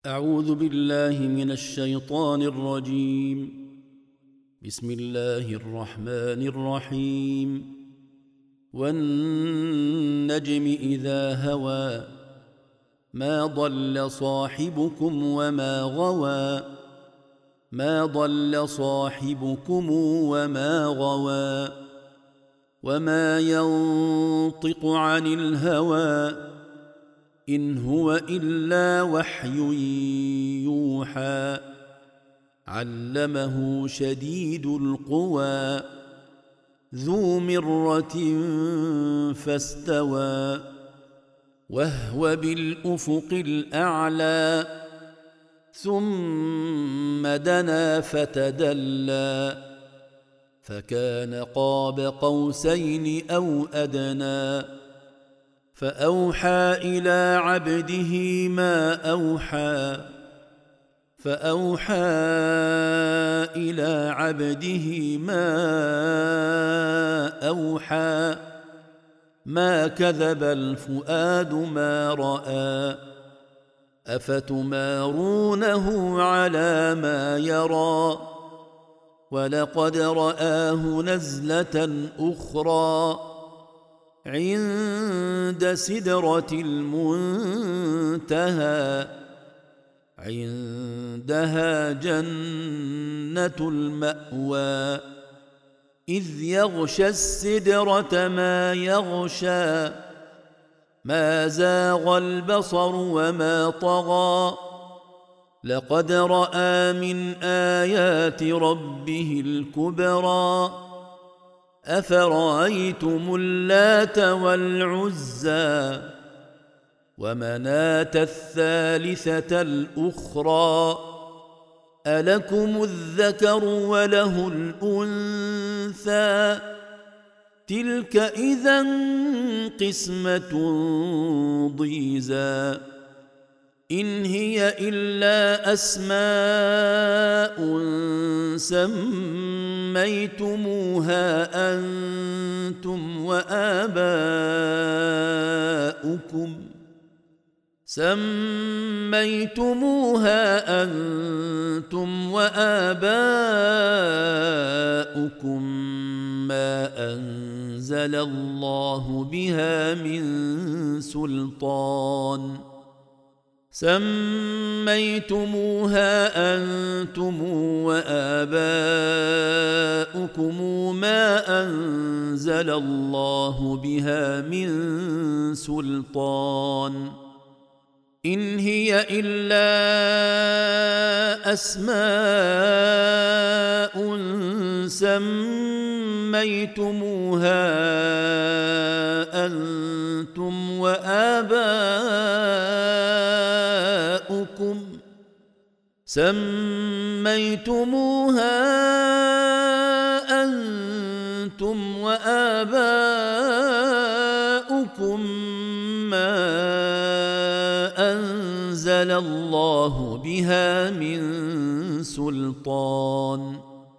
أعوذ بالله من الشيطان الرجيم. بسم الله الرحمن الرحيم. والنجم إذا هوى ما ضل صاحبكم وما غوى ما ضل صاحبكم وما غوى وما ينطق عن الهوى إن هو إلا وحي يوحى علمه شديد القوى ذو مرة فاستوى وهو بالأفق الأعلى ثم دنا فتدلى فكان قاب قوسين أو أدنى فأوحى إلى عبده ما أوحى ما كذب الفؤاد ما رأى أفتمارونه على ما يرى ولقد رآه نزلة أخرى عند سدرة المنتهى عندها جنة المأوى إذ يغشى السدرة ما يغشى ما زاغ البصر وما طغى لقد رأى من آيات ربه الكبرى أفرأيتم اللات والعزى ومناة الثالثة الأخرى ألكم الذكر وله الأنثى تلك إذا قسمة ضيزى إن هي إلا أسماء سميتموها أنتم وآباؤكم ما أنزل الله بها من سلطان إن هي إلا أسماء سميتموها أنتم وآباؤكم ما أنزل الله بها من سلطان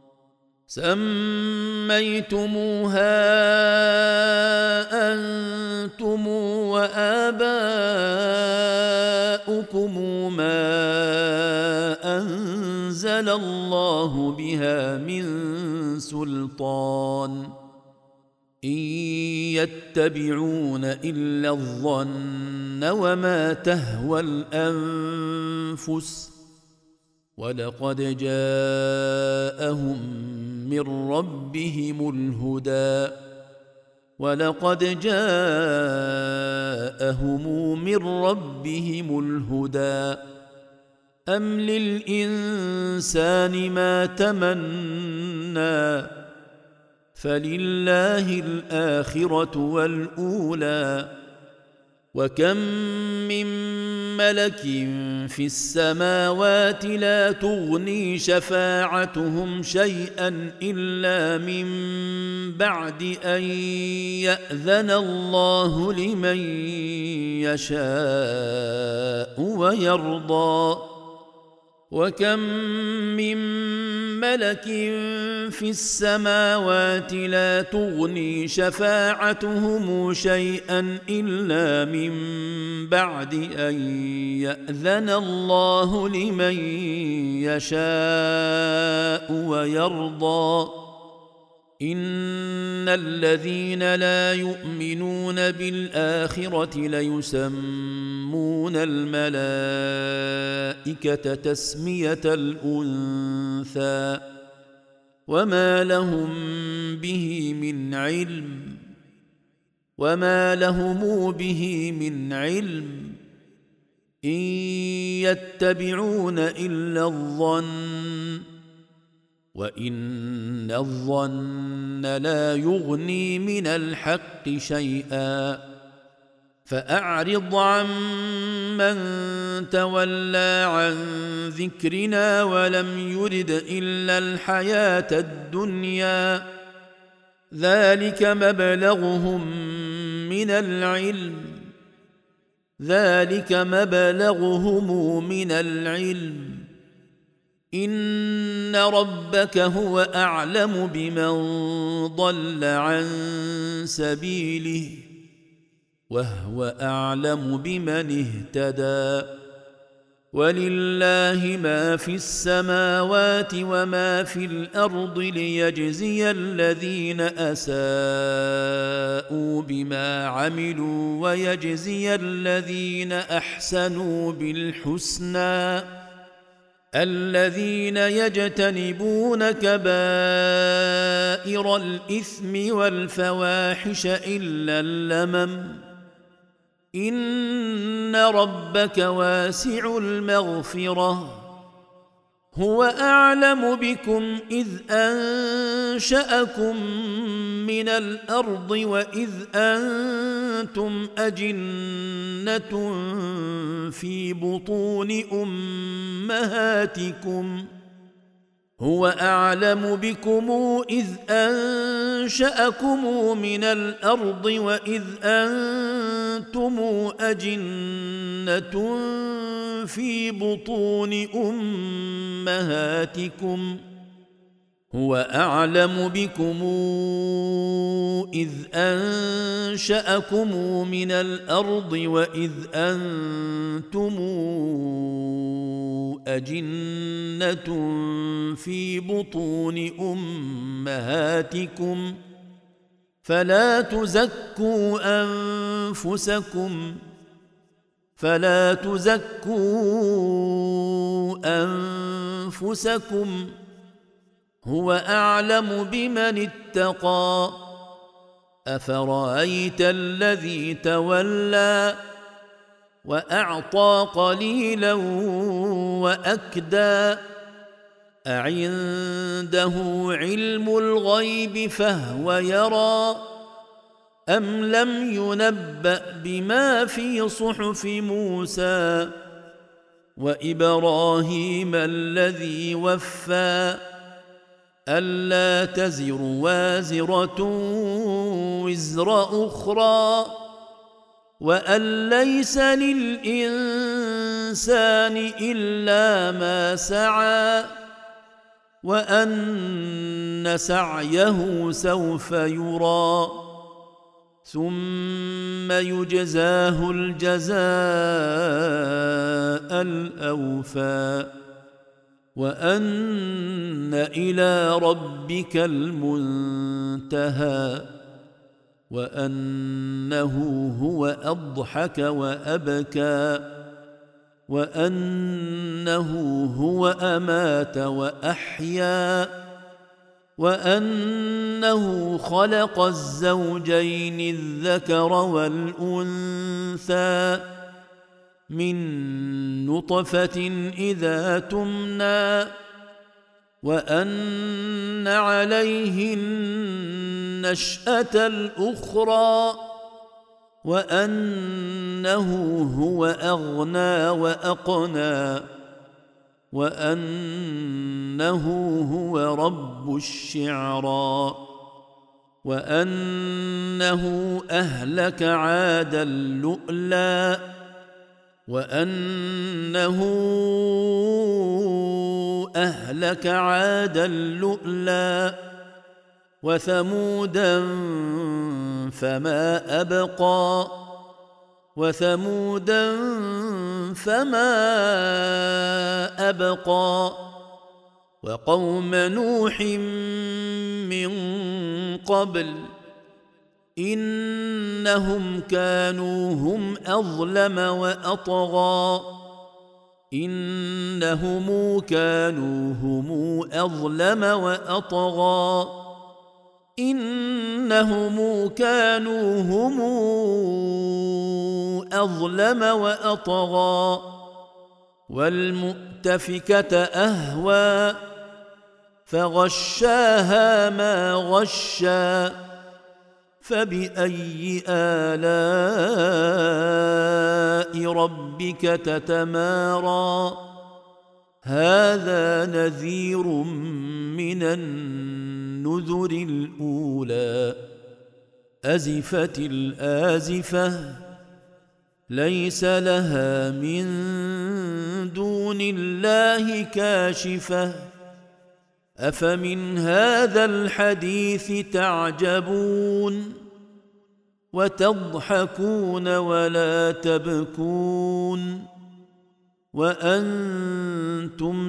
إن يتبعون إلا الظن وما تهوى الأنفس ولقد جاءهم من ربهم الهدى أم للإنسان ما تمنى فلله الآخرة والأولى وكم من ملك في السماوات لا تغني شفاعتهم شيئا إلا من بعد أن يأذن الله لمن يشاء ويرضى وكم من ملك في السماوات لا تغني شفاعتهم شيئا إلا من بعد أن يأذن الله لمن يشاء ويرضى إن الذين لا يؤمنون بالآخرة ليسمون الملائكة تسمية الأنثى وما لهم به من علم إن يتبعون إلا الظن وإن الظن لا يغني من الحق شيئا فأعرض عمن تولى عن ذكرنا ولم يرد إلا الحياة الدنيا ذلك مبلغهم من العلم إن ربك هو أعلم بمن ضل عن سبيله وهو أعلم بمن اهتدى ولله ما في السماوات وما في الأرض ليجزي الذين أساءوا بما عملوا ويجزي الذين أحسنوا بالحسنى الذين يجتنبون كبائر الإثم والفواحش إلا اللمم إن ربك واسع المغفرة هو أعلم بكم إذ أنشأكم من الأرض وإذ أنتم أجنة في بطون أمهاتكم هو أعلم بكم إذ أنشأكم من الأرض وإذ أنتم أجنة في بطون أمهاتكم هو أعلم بكم إذ أنشأكم من الأرض وإذ أنتم أجنة في بطون أمهاتكم فلا تزكوا أنفسكم هو أعلم بمن اتقى أفرأيت الذي تولى وأعطى قليلا وأكدى أعنده علم الغيب فهو يرى أم لم ينبأ بما في صحف موسى وإبراهيم الذي وفى ألا تزر وازرة وزر أخرى وأن ليس للإنسان إلا ما سعى وأن سعيه سوف يرى ثم يجزاه الجزاء الأوفى وأن إلى ربك المنتهى وأنه هو أضحك وأبكى وأنه هو أمات وأحيا وأنه خلق الزوجين الذكر والأنثى من نطفة إذا تمنى وأن عليه النشأة الأخرى وأنه هو أغنى وأقنى وأنه هو رب الشعرى وأنه أهلك عادا الأولى وأنه أهلك عادا لؤلا وثمودا فما أبقى وقوم نوح من قبل إنهم كانوا هم أظلم وأطغى والمؤتفكة أهوى فغشاها ما غشى فبأي آلاء ربك تتمارى هذا نذير من النذر الأولى أزفت الآزفة ليس لها من دون الله كاشفة أفمن هذا الحديث تعجبون وتضحكون ولا تبكون وأنتم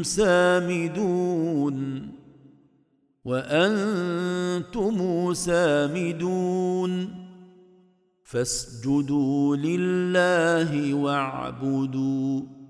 سامدون فاسجدوا لله واعبدوا